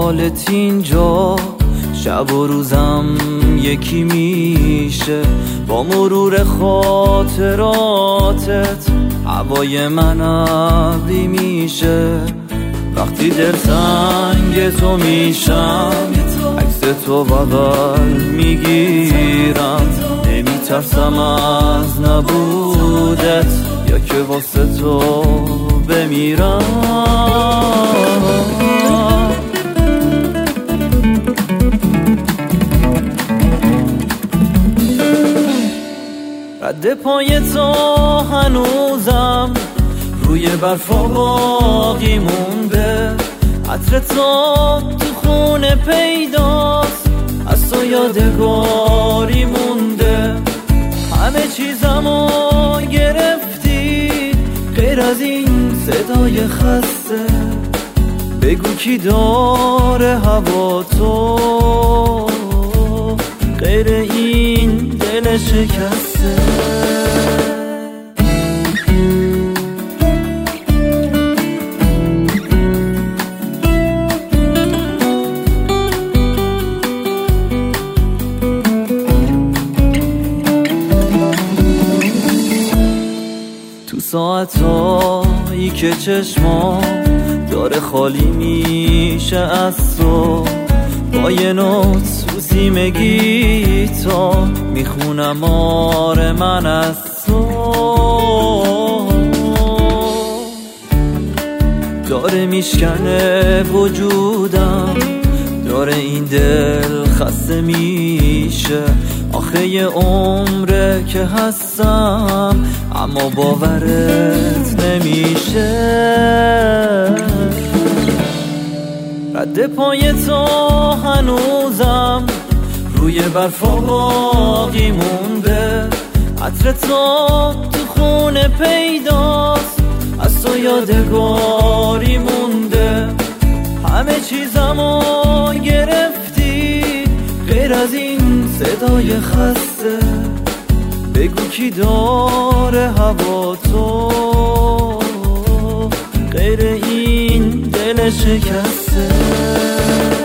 حالت اینجا شب و روزم یکی میشه، با مرور خاطراتت هوای من ابری میشه. وقتی دلتنگ تو میشم عکس تو بغل میگیرم، نمیترسم از نبودت یا که واسه تو بمیرم. رد پای تو هنوزم روی برفا باقی مونده، عطر تو خونه پیداست، از تو یادگاری مونده. همه چیزمو گرفتی غیر از این صدای خسته، بگو کی داره هوا تو غیر این دل شکسته. تو ساعتایی که چشمام داره خالی میشه از تو، با یه نوت سوسی گیتار میخونم آره من از تو. داره میشکنه وجودم، داره این دل خسته میشه. آخه یه عمره که هستم اما باورت نمیشه. رد پای تو هنوزم روی برفا باقی مونده، عطر تو خونه پیداست، از تو یادگاری مونده. همه چیزمو گرفتی غیر از این صدای خسته، بگو کی داره هوا تو غیر این دل شکسته.